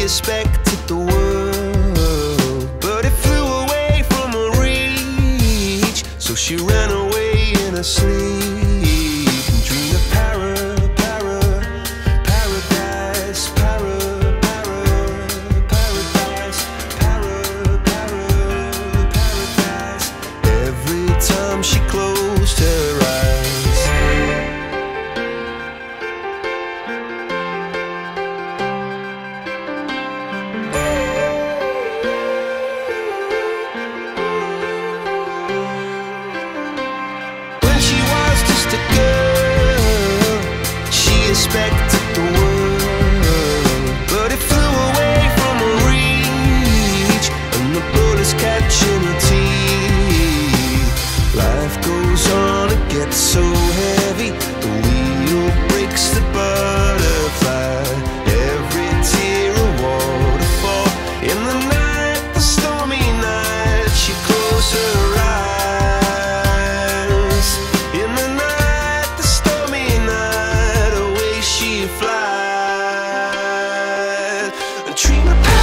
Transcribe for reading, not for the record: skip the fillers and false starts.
expected the world, but it flew away from her reach. So she ran away in her sleep and dreamed of paradise, paradise. Every time she closed her eyes, expected the world, but it flew away from her reach, and the bullets catching her teeth. Life goes on, it gets so heavy, the wheel breaks the butterfly. Every tear a waterfall. In the night, the stormy night, she closed her eyes. In the night, the stormy night, she flies and dream of